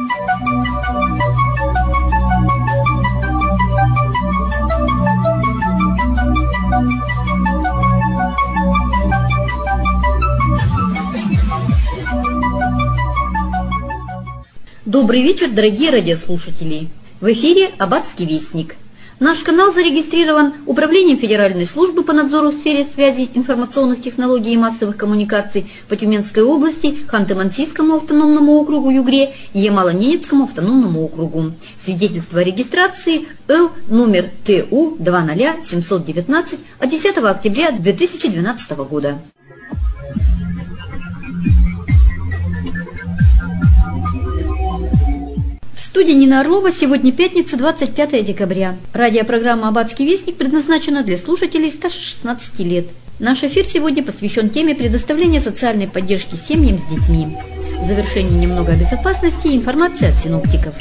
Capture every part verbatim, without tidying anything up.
Добрый вечер, дорогие радиослушатели! В эфире «Аббатский вестник». Наш канал зарегистрирован Управлением Федеральной службы по надзору в сфере связи, информационных технологий и массовых коммуникаций по Тюменской области, Ханты-Мансийскому автономному округу Югре и Ямало-Ненецкому автономному округу. Свидетельство о регистрации Л номер Т У два ноль семь один девять от десятого октября две тысячи двенадцатого года. В студии Нина Орлова. Сегодня пятница, двадцать пятое декабря. Радиопрограмма «Аббатский вестник» предназначена для слушателей старше шестнадцати лет. Наш эфир сегодня посвящен теме предоставления социальной поддержки семьям с детьми. В завершении немного о безопасности и информация от синоптиков.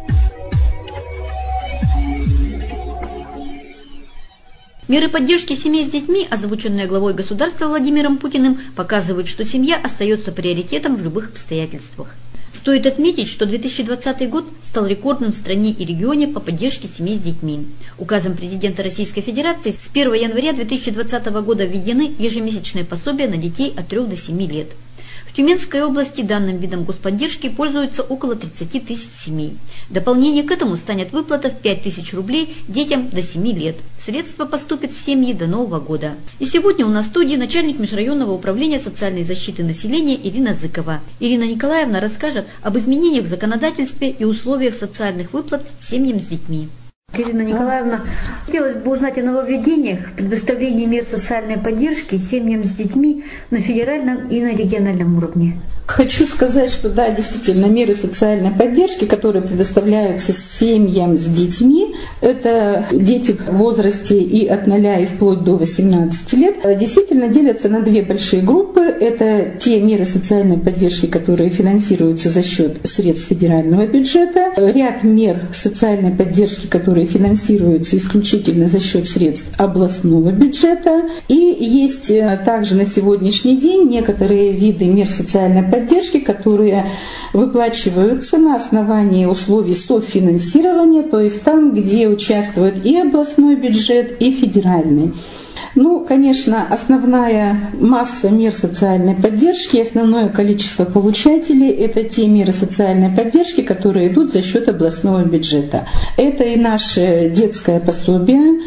Меры поддержки семей с детьми, озвученные главой государства Владимиром Путиным, показывают, что семья остается приоритетом в любых обстоятельствах. Стоит отметить, что две тысячи двадцатый год стал рекордным в стране и регионе по поддержке семей с детьми. Указом президента Российской Федерации с первого января две тысячи двадцатого года введены ежемесячные пособия на детей от трёх до семи лет. В Тюменской области данным видом господдержки пользуются около тридцати тысяч семей. В дополнение к этому станет выплата в пять тысяч рублей детям до семи лет. Средства поступят в семьи до Нового года. И сегодня у нас в студии начальник межрайонного управления социальной защиты населения Ирина Зыкова. Ирина Николаевна расскажет об изменениях в законодательстве и условиях социальных выплат семьям с детьми. Ирина Николаевна, хотелось бы узнать о нововведениях предоставления мер социальной поддержки семьям с детьми на федеральном и на региональном уровне. Хочу сказать, что да, действительно, меры социальной поддержки, которые предоставляются семьям с детьми, это дети в возрасте и от ноля и вплоть до восемнадцати лет, действительно делятся на две большие группы. Это те меры социальной поддержки, которые финансируются за счет средств федерального бюджета, ряд мер социальной поддержки, которые финансируются исключительно за счет средств областного бюджета. И есть также на сегодняшний день некоторые виды мер социальной поддержки, поддержки, которые выплачиваются на основании условий софинансирования, то есть там, где участвует и областной бюджет, и федеральный. Ну, конечно, основная масса мер социальной поддержки, основное количество получателей – это те меры социальной поддержки, которые идут за счет областного бюджета. Это и наше детское пособие.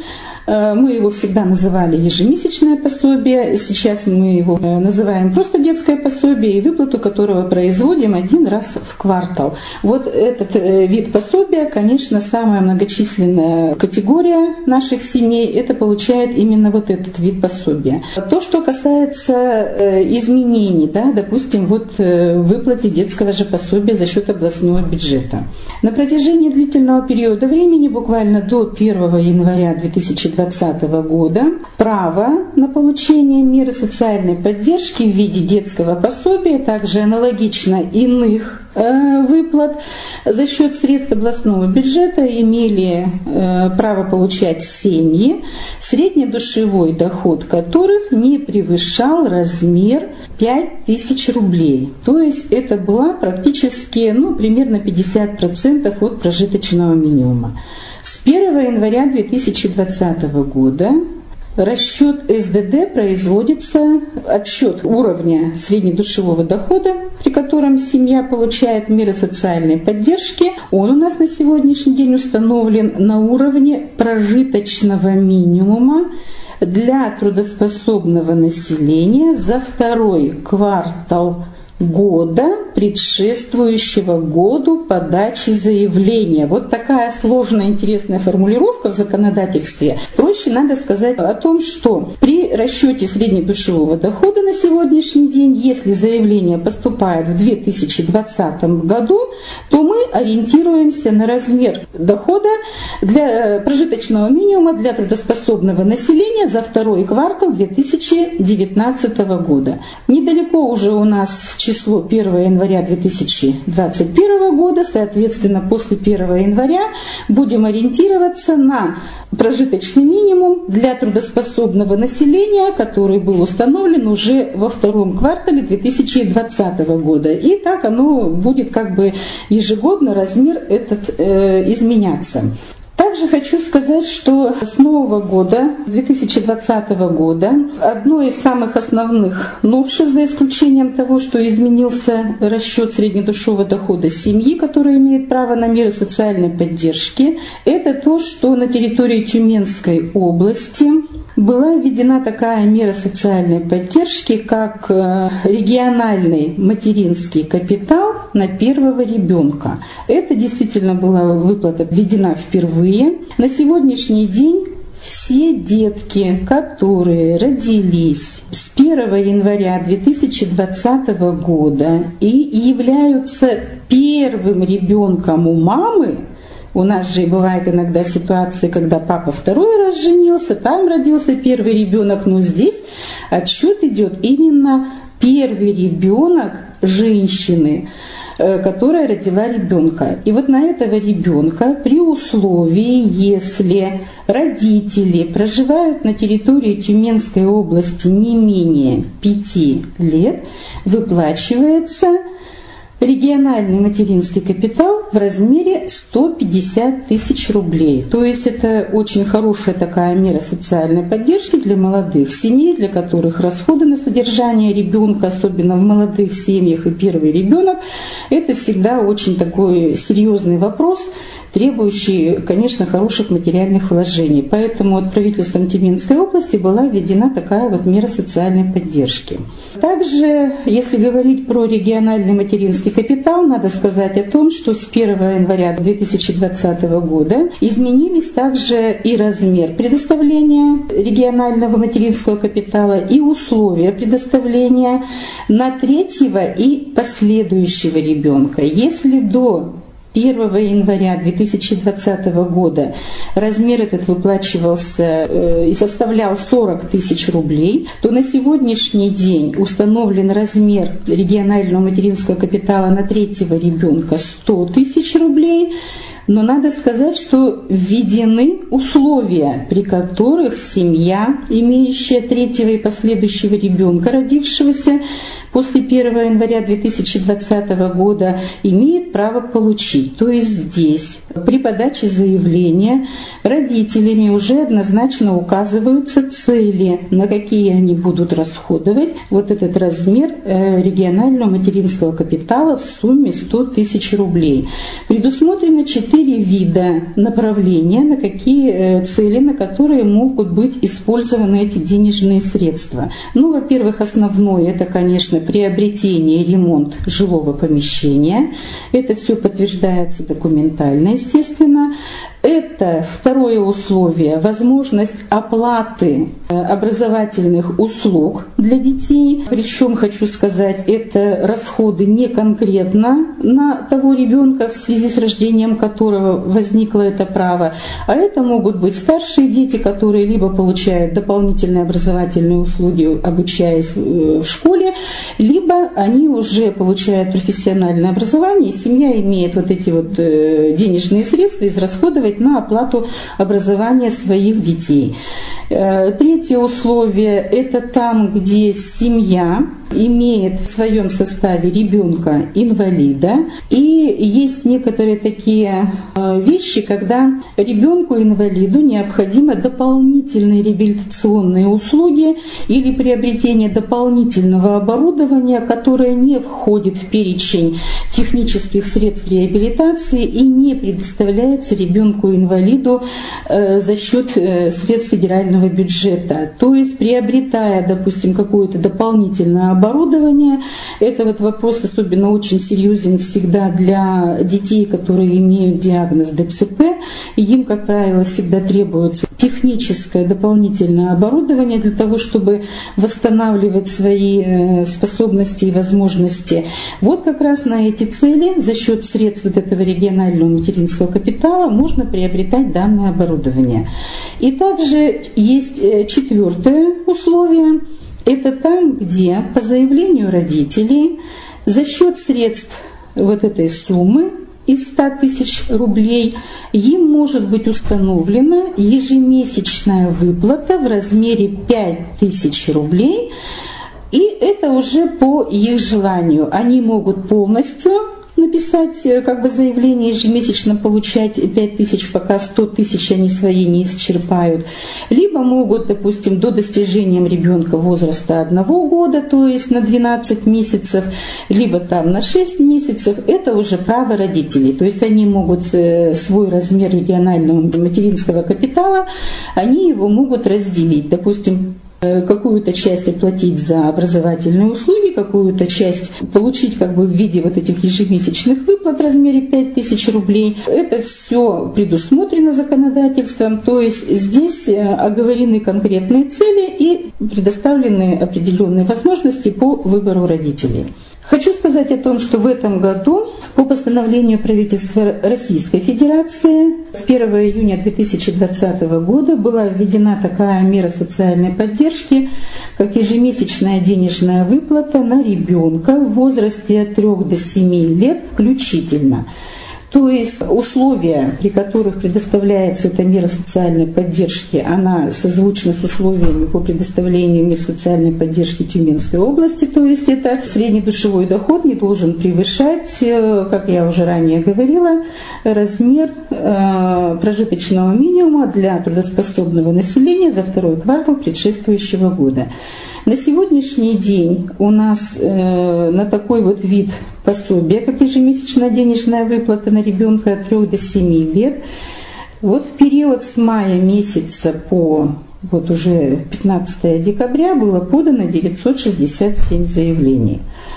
Мы его всегда называли ежемесячное пособие, сейчас мы его называем просто детское пособие, и выплату которого производим один раз в квартал. Вот этот вид пособия, конечно, самая многочисленная категория наших семей, это получает именно вот этот вид пособия. То, что касается изменений, да, допустим, вот в выплате детского же пособия за счет областного бюджета. На протяжении длительного периода времени, буквально до первого января две тысячи двадцатого года, право на получение меры социальной поддержки в виде детского пособия, также аналогично иных э, выплат за счет средств областного бюджета имели э, право получать семьи, среднедушевой доход которых не превышал размер пять тысяч рублей. То есть это была практически ну, примерно пятьдесят процентов от прожиточного минимума. С первого января две тысячи двадцатого года расчет эс дэ дэ производится, отсчет уровня среднедушевого дохода, при котором семья получает меры социальной поддержки. Он у нас на сегодняшний день установлен на уровне прожиточного минимума для трудоспособного населения за второй квартал года, предшествующего году подачи заявления. Вот такая сложная, интересная формулировка в законодательстве. Проще надо сказать о том, что при расчете среднедушевого дохода на сегодняшний день, если заявление поступает в две тысячи двадцатом году, то мы ориентируемся на размер дохода для прожиточного минимума для трудоспособного населения за второй квартал две тысячи девятнадцатого года. Недалеко уже у нас число первого января две тысячи двадцать первого года, соответственно, после первого января будем ориентироваться на прожиточный минимум минимум для трудоспособного населения, который был установлен уже во втором квартале две тысячи двадцатого года. И так оно будет как бы ежегодно размер этот э, изменяться. Также хочу сказать, что с нового года, с две тысячи двадцатого года, одно из самых основных новшеств, за исключением того, что изменился расчет среднедушевого дохода семьи, который имеет право на меры социальной поддержки, это то, что на территории Тюменской области была введена такая мера социальной поддержки, как региональный материнский капитал на первого ребенка. Это действительно была выплата введена впервые. На сегодняшний день все детки, которые родились с первого января две тысячи двадцатого года и являются первым ребенком у мамы, у нас же бывает иногда ситуации, когда папа второй раз женился, там родился первый ребенок, но здесь отсчет идет именно первый ребенок женщины, которая родила ребенка. И вот на этого ребенка при условии, если родители проживают на территории Тюменской области не менее пяти лет, выплачивается региональный материнский капитал в размере сто пятьдесят тысяч рублей. То есть это очень хорошая такая мера социальной поддержки для молодых семей, для которых расходы на содержание ребенка, особенно в молодых семьях и первый ребенок, это всегда очень такой серьезный вопрос, требующий, конечно, хороших материальных вложений. Поэтому от правительством Тюменской области была введена такая вот мера социальной поддержки. Также, если говорить про региональный материнский капитал, надо сказать о том, что с первого января две тысячи двадцатого года изменились также и размер предоставления регионального материнского капитала, и условия предоставления на третьего и последующего ребенка. Если до первого января две тысячи двадцатого года размер этот выплачивался э, и составлял сорок тысяч рублей, то на сегодняшний день установлен размер регионального материнского капитала на третьего ребенка сто тысяч рублей. Но надо сказать, что введены условия, при которых семья, имеющая третьего и последующего ребенка, родившегося после первого января две тысячи двадцатого года, имеет право получить. То есть здесь при подаче заявления родителями уже однозначно указываются цели, на какие они будут расходовать вот этот размер регионального материнского капитала в сумме сто тысяч рублей. Предусмотрено четыре вида направления, на какие цели, на которые могут быть использованы эти денежные средства. Ну, во-первых, основное это, конечно, приобретение и ремонт жилого помещения. Это все подтверждается документально, естественно. Это второе условие – возможность оплаты образовательных услуг для детей. Причем, хочу сказать, это расходы не конкретно на того ребенка, в связи с рождением которого возникло это право, а это могут быть старшие дети, которые либо получают дополнительные образовательные услуги, обучаясь в школе, либо они уже получают профессиональное образование, и семья имеет вот эти вот денежные средства израсходовать на оплату образования своих детей. Третье условие – это там, где семья имеет в своем составе ребенка-инвалида. И есть некоторые такие вещи, когда ребенку-инвалиду необходимо дополнительные реабилитационные услуги или приобретение дополнительного оборудования, которое не входит в перечень технических средств реабилитации и не предоставляется ребенку-инвалиду за счет средств федерального бюджета. То есть, приобретая, допустим, какое-то дополнительное оборудование, это вот вопрос особенно очень серьезен всегда для детей, которые имеют диагноз ДЦП. Им, как правило, всегда требуется техническое дополнительное оборудование для того, чтобы восстанавливать свои способности и возможности. Вот как раз на эти цели за счет средств вот этого регионального материнского капитала можно приобретать данное оборудование. И также есть четвертое условие. Это там, где по заявлению родителей за счет средств вот этой суммы из ста тысяч рублей, им может быть установлена ежемесячная выплата в размере пять тысяч рублей, и это уже по их желанию. Они могут полностью написать как бы заявление, ежемесячно получать пять тысяч, пока сто тысяч они свои не исчерпают. Либо могут, допустим, до достижения ребенка возраста одного года, то есть на двенадцать месяцев, либо там на шесть месяцев. Это уже право родителей. То есть они могут свой размер регионального материнского капитала, они его могут разделить. Допустим, какую-то часть оплатить за образовательные услуги, какую-то часть получить как бы в виде вот этих ежемесячных выплат в размере пять тысяч рублей. Это все предусмотрено законодательством, то есть здесь оговорены конкретные цели и предоставлены определенные возможности по выбору родителей. Хочу сказать о том, что в этом году по постановлению правительства Российской Федерации с первого июня две тысячи двадцатого года была введена такая мера социальной поддержки, как ежемесячная денежная выплата на ребенка в возрасте от трёх до семи лет включительно. То есть условия, при которых предоставляется эта мера социальной поддержки, она созвучна с условиями по предоставлению мер социальной поддержки Тюменской области. То есть это среднедушевой доход не должен превышать, как я уже ранее говорила, размер э, прожиточного минимума для трудоспособного населения за второй квартал предшествующего года. На сегодняшний день у нас э, на такой вот вид пособия, как ежемесячная денежная выплата на ребенка от трёх до семи лет, вот в период с мая месяца по вот уже пятнадцатое декабря было подано девятьсот шестьдесят семь заявлений.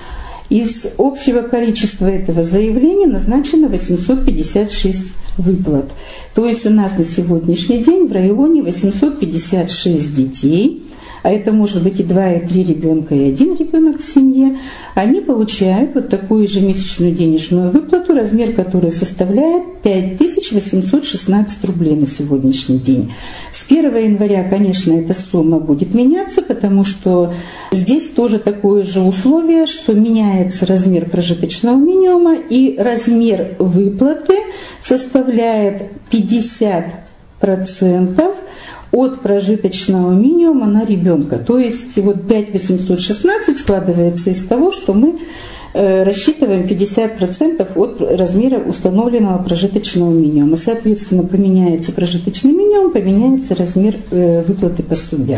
Из общего количества этого заявления назначено восемьсот пятьдесят шесть выплат. То есть у нас на сегодняшний день в районе восемьсот пятьдесят шесть детей, а это может быть и два, и три ребенка, и один ребенок в семье, они получают вот такую ежемесячную денежную выплату, размер которой составляет пять тысяч восемьсот шестнадцать рублей на сегодняшний день. С первого января, конечно, эта сумма будет меняться, потому что здесь тоже такое же условие, что меняется размер прожиточного минимума, и размер выплаты составляет пятьдесят процентов от прожиточного минимума на ребенка. То есть вот пять тысяч восемьсот шестнадцать складывается из того, что мы э, рассчитываем пятьдесят процентов от размера установленного прожиточного минимума. Соответственно, поменяется прожиточный минимум, поменяется размер э, выплаты пособия.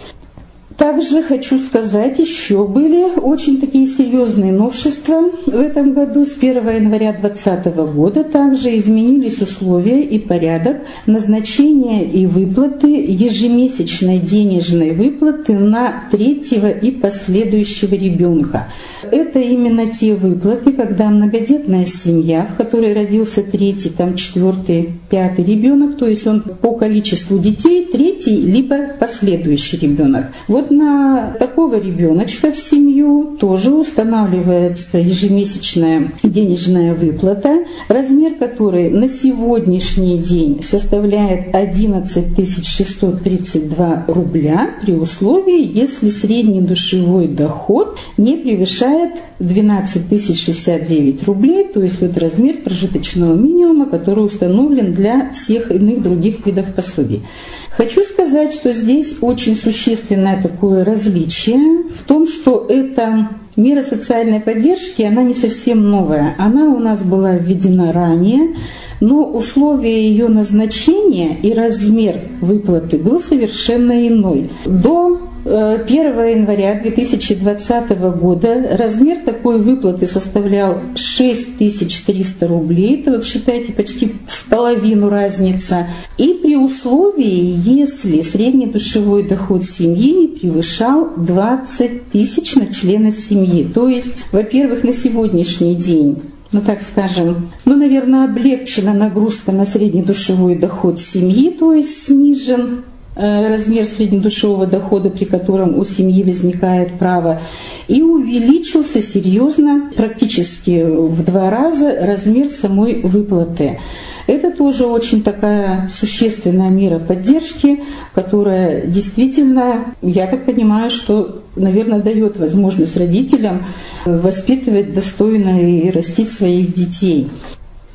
Также хочу сказать, еще были очень такие серьезные новшества в этом году. С первого января две тысячи двадцатого года также изменились условия и порядок назначения и выплаты ежемесячной денежной выплаты на третьего и последующего ребенка. Это именно те выплаты, когда многодетная семья, в которой родился третий, там четвертый, пятый ребенок, то есть он по количеству детей третий либо последующий ребенок. Вот на такого ребеночка в семью тоже устанавливается ежемесячная денежная выплата, размер которой на сегодняшний день составляет одиннадцать тысяч шестьсот тридцать два рубля при условии, если средний душевой доход не превышает двенадцать тысяч шестьдесят девять рублей, то есть вот размер прожиточного минимума, который установлен для всех иных других видов пособий. Хочу сказать, что здесь очень существенное такое различие в том, что эта мера социальной поддержки, она не совсем новая. Она у нас была введена ранее, но условия ее назначения и размер выплаты был совершенно иной. До первого января две тысячи двадцатого года размер такой выплаты составлял шесть тысяч триста рублей, это вот считайте почти в половину разница, и при условии, если средний душевой доход семьи не превышал двадцать тысяч на члена семьи. То есть, во-первых, на сегодняшний день, ну так скажем, ну, наверное, облегчена нагрузка на средний душевой доход семьи, то есть снижен размер среднедушевого дохода, при котором у семьи возникает право, и увеличился серьезно, практически в два раза, размер самой выплаты. Это тоже очень такая существенная мера поддержки, которая действительно, я так понимаю, что, наверное, дает возможность родителям воспитывать достойно и растить своих детей.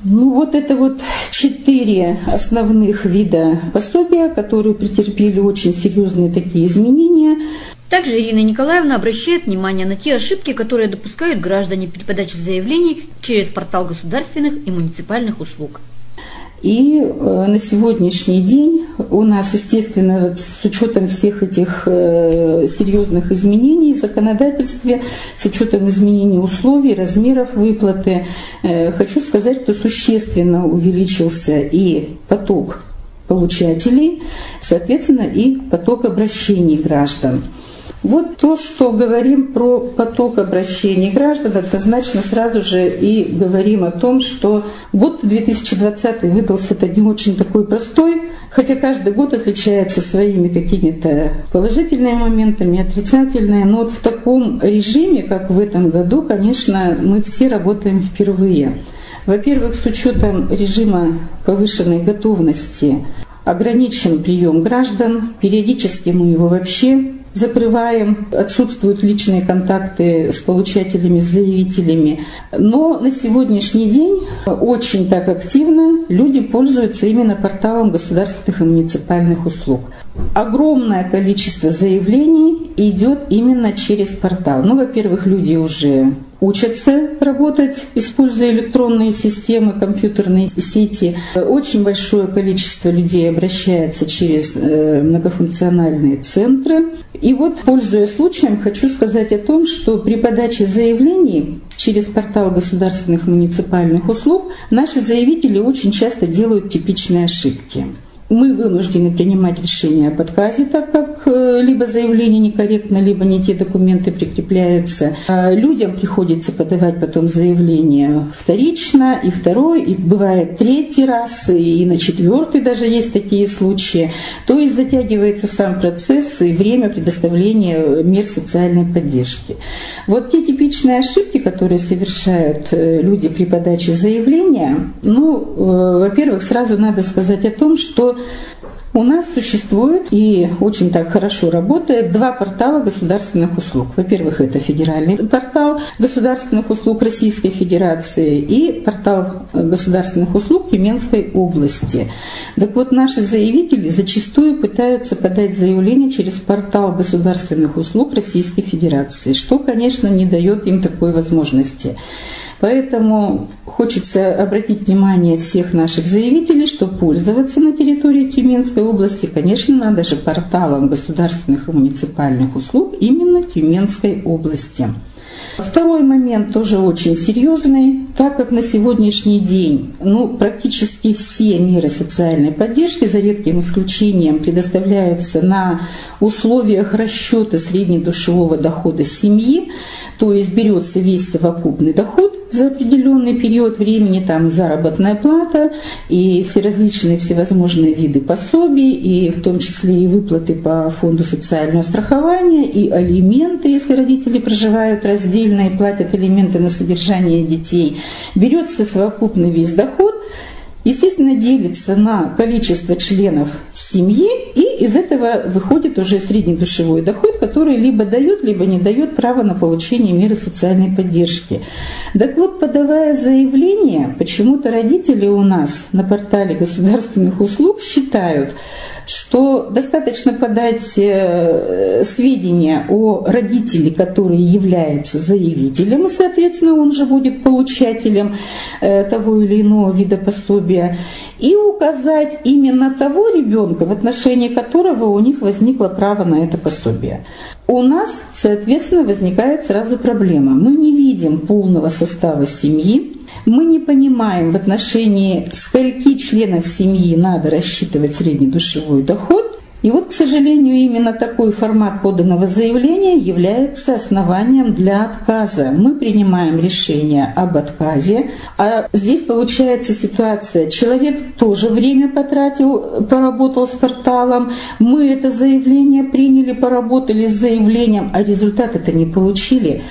Ну вот это вот четыре основных вида пособия, которые претерпели очень серьезные такие изменения. Также Ирина Николаевна обращает внимание на те ошибки, которые допускают граждане при подаче заявлений через портал государственных и муниципальных услуг. И э, на сегодняшний день у нас, естественно, с учетом всех этих э, серьезных изменений в законодательстве, с учетом изменений условий, размеров выплаты, э, хочу сказать, что существенно увеличился и поток получателей, соответственно, и поток обращений граждан. Вот то, что говорим про поток обращений граждан, однозначно сразу же и говорим о том, что год две тысячи двадцатый выдался-то не очень такой простой, хотя каждый год отличается своими какими-то положительными моментами, отрицательными, но вот в таком режиме, как в этом году, конечно, мы все работаем впервые. Во-первых, с учетом режима повышенной готовности ограничен прием граждан, периодически мы его вообще закрываем, отсутствуют личные контакты с получателями, с заявителями. Но на сегодняшний день очень так активно люди пользуются именно порталом государственных и муниципальных услуг. Огромное количество заявлений идет именно через портал. Ну, во-первых, люди уже учатся работать, используя электронные системы, компьютерные сети. Очень большое количество людей обращается через многофункциональные центры. И вот, пользуясь случаем, хочу сказать о том, что при подаче заявлений через портал государственных и муниципальных услуг наши заявители очень часто делают типичные ошибки. Мы вынуждены принимать решение об отказе, так как либо заявление некорректно, либо не те документы прикрепляются. Людям приходится подавать потом заявление вторично, и второй, и бывает третий раз, и на четвертый даже есть такие случаи. То есть затягивается сам процесс и время предоставления мер социальной поддержки. Вот те типичные ошибки, которые совершают люди при подаче заявления, ну, во-первых, сразу надо сказать о том, что у нас существует и очень так хорошо работает два портала государственных услуг. Во-первых, это федеральный портал государственных услуг Российской Федерации и портал государственных услуг Тюменской области. Так вот, наши заявители зачастую пытаются подать заявление через портал государственных услуг Российской Федерации, что, конечно, не дает им такой возможности. Поэтому хочется обратить внимание всех наших заявителей, что пользоваться на территории Тюменской области, конечно, надо же порталом государственных и муниципальных услуг именно Тюменской области. Второй момент тоже очень серьезный, так как на сегодняшний день ну, практически все меры социальной поддержки, за редким исключением, предоставляются на условиях расчета среднедушевого дохода семьи, то есть берется весь совокупный доход за определенный период времени, там заработная плата и все различные всевозможные виды пособий, и в том числе и выплаты по фонду социального страхования, и алименты, если родители проживают раздельно и платят алименты на содержание детей. Берется совокупный весь доход, естественно, делится на количество членов семьи, и из этого выходит уже среднедушевой доход, который либо дает, либо не дает право на получение меры социальной поддержки. Так вот, подавая заявление, почему-то родители у нас на портале государственных услуг считают, что достаточно подать сведения о родителе, который является заявителем, и, соответственно, он же будет получателем того или иного вида пособия, и указать именно того ребенка, в отношении которого у них возникло право на это пособие. У нас, соответственно, возникает сразу проблема. Мы не видим полного состава семьи, мы не понимаем, в отношении скольки членов семьи надо рассчитывать среднедушевой доход. И вот, к сожалению, именно такой формат поданного заявления является основанием для отказа. Мы принимаем решение об отказе, а здесь получается ситуация, человек тоже время потратил, поработал с порталом, мы это заявление приняли, поработали с заявлением, а результат это не получили.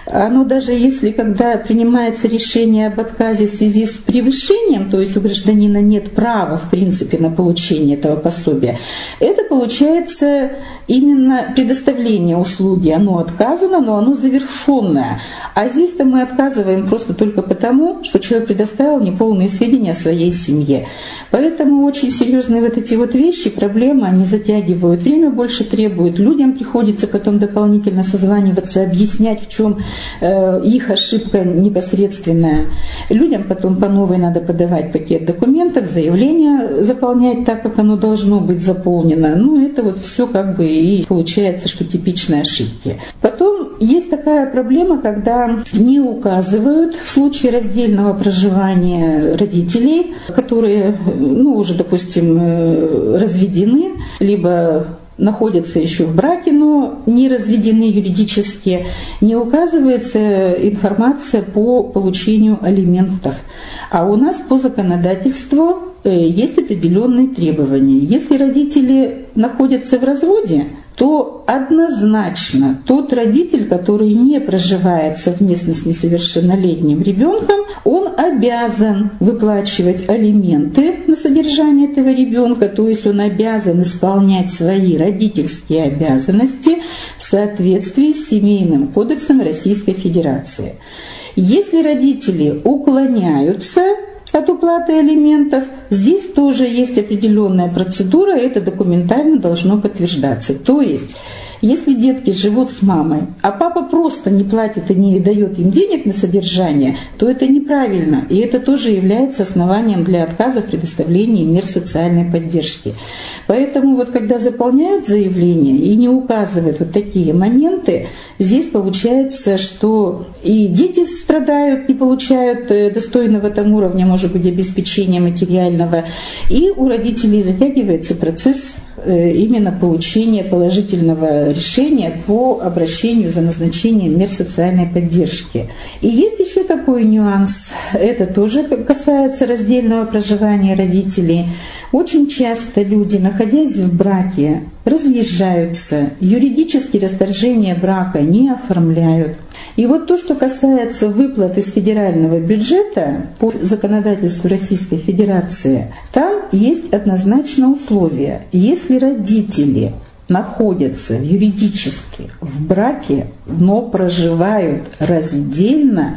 оно даже если, когда принимается решение об отказе в связи с превышением, то есть у гражданина нет права, в принципе, на получение этого пособия, это получается именно предоставление услуги. Оно отказано, но оно завершенное. А здесь-то мы отказываем просто только потому, что человек предоставил неполные сведения о своей семье. Поэтому очень серьезные вот эти вот вещи, проблемы, они затягивают, время больше требуют. Людям приходится потом дополнительно созваниваться, объяснять, в чем э, их ошибка непосредственная. Людям потом по новой надо подавать пакет документов, заявление заполнять так, как оно должно быть заполнено. Ну, это вот все как бы и получается, что типичные ошибки. Потом есть такая проблема, когда не указывают в случае раздельного проживания родителей, которые, ну, уже, допустим, разведены, либо находятся еще в браке, но не разведены юридически, не указывается информация по получению алиментов. А у нас по законодательству есть определенные требования. Если родители находятся в разводе, то однозначно тот родитель, который не проживает совместно с несовершеннолетним ребенком, он обязан выплачивать алименты на содержание этого ребенка, то есть он обязан исполнять свои родительские обязанности в соответствии с Семейным кодексом Российской Федерации. Если родители уклоняются от уплаты алиментов, здесь тоже есть определенная процедура, это документально должно подтверждаться. То есть, если детки живут с мамой, а папа просто не платит и не дает им денег на содержание, то это неправильно. И это тоже является основанием для отказа в предоставлении мер социальной поддержки. Поэтому вот когда заполняют заявление и не указывают вот такие моменты, здесь получается, что и дети страдают, не получают достойного там уровня, может быть, обеспечения материального, и у родителей затягивается процесс именно получения положительного решения по обращению за назначением мер социальной поддержки. И есть еще такой нюанс, это тоже касается раздельного проживания родителей. Очень часто люди, находясь в браке, разъезжаются, юридически расторжение брака не оформляют. И вот то, что касается выплат из федерального бюджета по законодательству Российской Федерации, там есть однозначно условия. Если родители находятся юридически в браке, но проживают раздельно,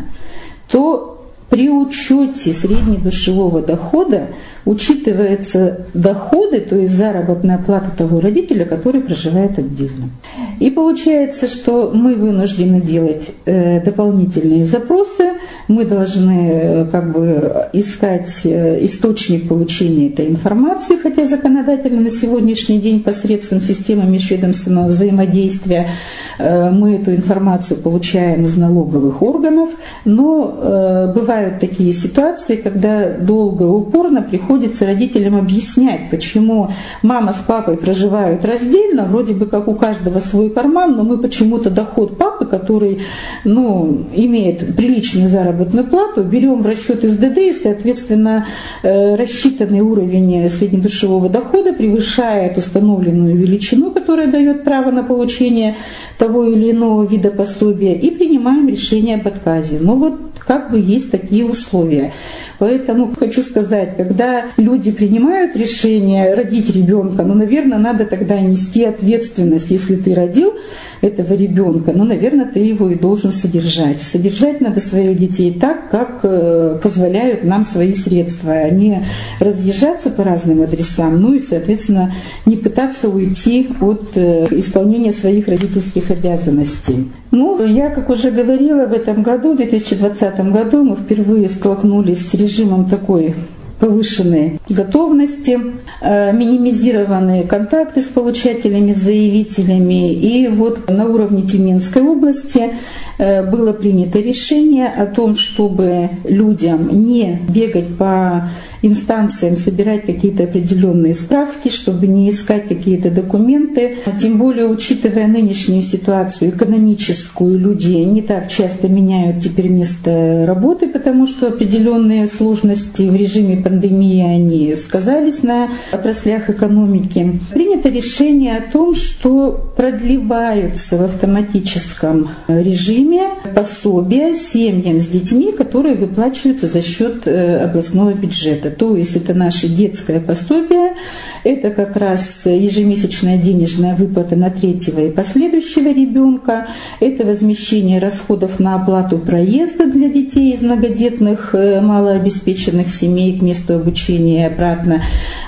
то при учете среднедушевого дохода учитываются доходы, то есть заработная плата того родителя, который проживает отдельно. И получается, что мы вынуждены делать э, дополнительные запросы, мы должны э, как бы искать э, источник получения этой информации, хотя законодательно на сегодняшний день посредством системы межведомственного взаимодействия э, мы эту информацию получаем из налоговых органов, но э, бывают такие ситуации, когда долго и упорно приходится Приходится родителям объяснять, почему мама с папой проживают раздельно, вроде бы как у каждого свой карман, но мы почему-то доход папы, который ну, имеет приличную заработную плату, берем в расчет из ДД, и, соответственно, рассчитанный уровень среднедушевого дохода превышает установленную величину, которая дает право на получение того или иного вида пособия, и принимаем решение об отказе. Но вот как бы есть такие условия. Поэтому хочу сказать, когда люди принимают решение родить ребенка, ну, наверное, надо тогда нести ответственность. Если ты родил этого ребенка, ну, наверное, ты его и должен содержать. Содержать надо своих детей так, как позволяют нам свои средства, а не разъезжаться по разным адресам, ну и, соответственно, не пытаться уйти от исполнения своих родительских обязанностей. Ну, я, как уже говорила, в этом году, в две тысячи двадцатом году, мы впервые столкнулись с режимом такой повышенной готовности, минимизированные контакты с получателями, с заявителями. И вот на уровне Тюменской области было принято решение о том, чтобы людям не бегать по инстанциям, собирать какие-то определенные справки, чтобы не искать какие-то документы. Тем более, учитывая нынешнюю ситуацию экономическую, люди не так часто меняют теперь место работы, потому что определенные сложности в режиме пандемии они сказались на отраслях экономики. Принято решение о том, что продлеваются в автоматическом режиме пособия семьям с детьми, которые выплачиваются за счет областного бюджета. То есть это наше детское пособие, это как раз ежемесячная денежная выплата на третьего и последующего ребенка, это возмещение расходов на оплату проезда для детей из многодетных малообеспеченных семей к месту обучения и обратно,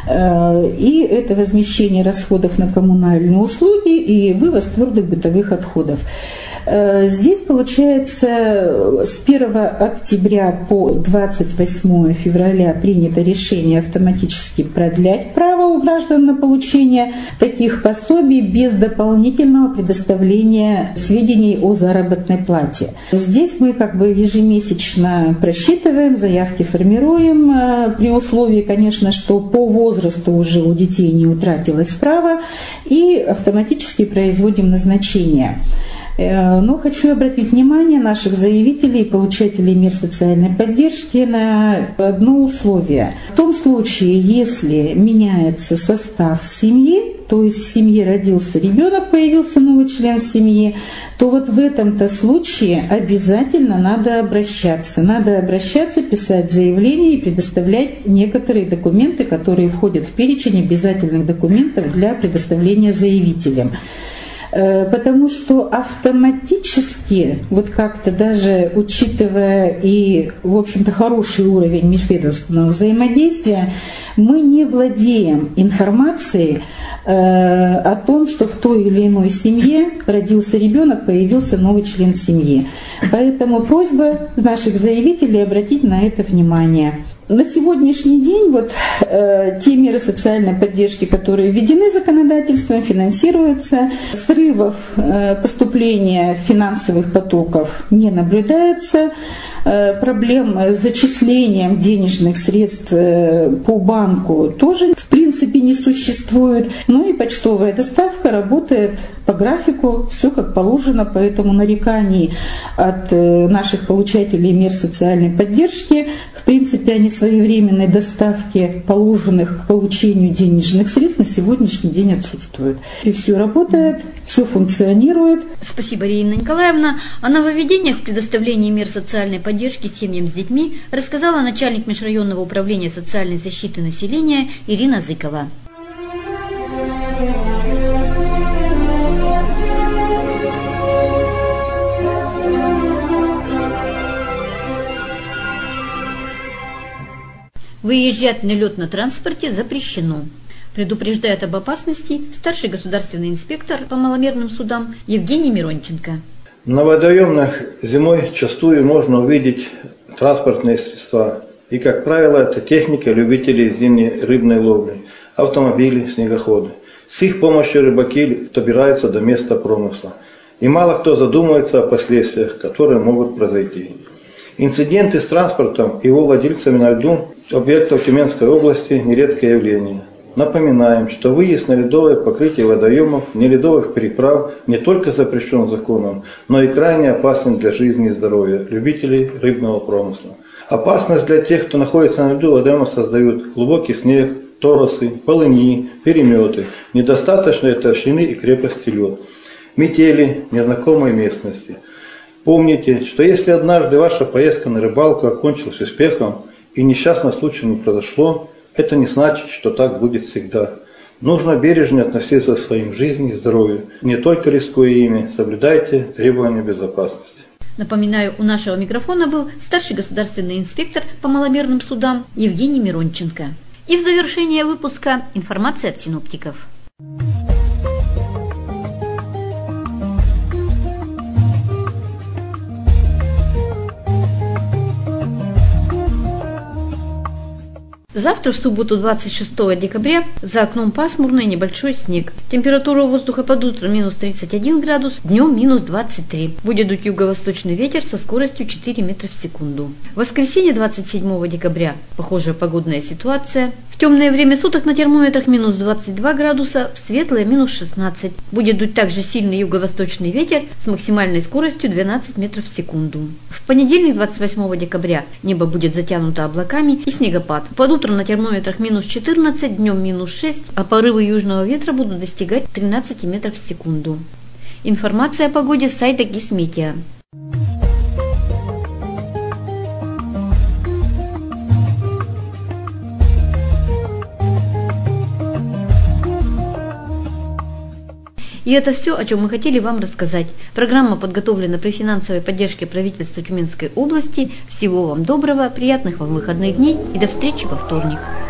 и это возмещение расходов на коммунальные услуги и вывоз твердых бытовых отходов. Здесь, получается, с первого октября по двадцать восьмое февраля принято решение автоматически продлять право у граждан на получение таких пособий без дополнительного предоставления сведений о заработной плате. Здесь мы как бы ежемесячно просчитываем, заявки формируем, при условии, конечно, что по возрасту уже у детей не утратилось право, и автоматически производим назначение. Но хочу обратить внимание наших заявителей и получателей мер социальной поддержки на одно условие. В том случае, если меняется состав семьи, то есть в семье родился ребенок, появился новый член семьи, то вот в этом-то случае обязательно надо обращаться. Надо обращаться, писать заявление и предоставлять некоторые документы, которые входят в перечень обязательных документов для предоставления заявителям. Потому что автоматически, вот как-то даже учитывая и, в общем-то, хороший уровень межведомственного взаимодействия, мы не владеем информацией э, о том, что в той или иной семье родился ребенок, появился новый член семьи. Поэтому просьба наших заявителей обратить на это внимание. На сегодняшний день вот э, те меры социальной поддержки, которые введены законодательством, финансируются, срывов э, поступления финансовых потоков не наблюдается, э, проблем с зачислением денежных средств э, по банку тоже в принципе не существует. Ну и почтовая доставка работает по графику, все как положено, поэтому нареканий от э, наших получателей мер социальной поддержки, в принципе, они своевременной доставки положенных к получению денежных средств на сегодняшний день отсутствуют. И все работает, все функционирует. Спасибо, Ирина Николаевна. О нововведениях в предоставлении мер социальной поддержки семьям с детьми рассказала начальник межрайонного управления социальной защиты населения Ирина Зыкова. Выезжать на лед на транспорте запрещено. Предупреждает об опасности старший государственный инспектор по маломерным судам Евгений Миронченко. На водоемах зимой частую можно увидеть транспортные средства. И, как правило, это техника любителей зимней рыбной ловли, автомобили, снегоходы. С их помощью рыбаки добираются до места промысла. И мало кто задумывается о последствиях, которые могут произойти. Инциденты с транспортом и его владельцами на льду объектов Тюменской области – нередкое явление. Напоминаем, что выезд на ледовое покрытие водоемов, неледовых переправ не только запрещен законом, но и крайне опасен для жизни и здоровья любителей рыбного промысла. Опасность для тех, кто находится на льду водоема, создают глубокий снег, торосы, полыни, переметы, недостаточной толщины и крепости лед, метели, незнакомой местности. Помните, что если однажды ваша поездка на рыбалку окончилась успехом и несчастного случая не произошло, это не значит, что так будет всегда. Нужно бережно относиться к своим жизни и здоровью. Не только рискуя ими, соблюдайте требования безопасности. Напоминаю, у нашего микрофона был старший государственный инспектор по маломерным судам Евгений Миронченко. И в завершение выпуска информация от синоптиков. Завтра, в субботу, двадцать шестого декабря, за окном пасмурно и небольшой снег. Температура воздуха под утро минус тридцать один градус, днем минус двадцать три. Будет дуть юго-восточный ветер со скоростью четыре метра в секунду. В воскресенье, двадцать седьмого декабря, похожая погодная ситуация. В темное время суток на термометрах минус двадцать два градуса, в светлое минус шестнадцать. Будет дуть также сильный юго-восточный ветер с максимальной скоростью двенадцать метров в секунду. В понедельник, двадцать восьмого декабря, небо будет затянуто облаками и снегопад. Под утро на термометрах минус четырнадцать, днем минус шесть, а порывы южного ветра будут достигать тринадцать метров в секунду. Информация о погоде с сайта Гисметео. И это все, о чем мы хотели вам рассказать. Программа подготовлена при финансовой поддержке правительства Тюменской области. Всего вам доброго, приятных вам выходных дней и до встречи во вторник.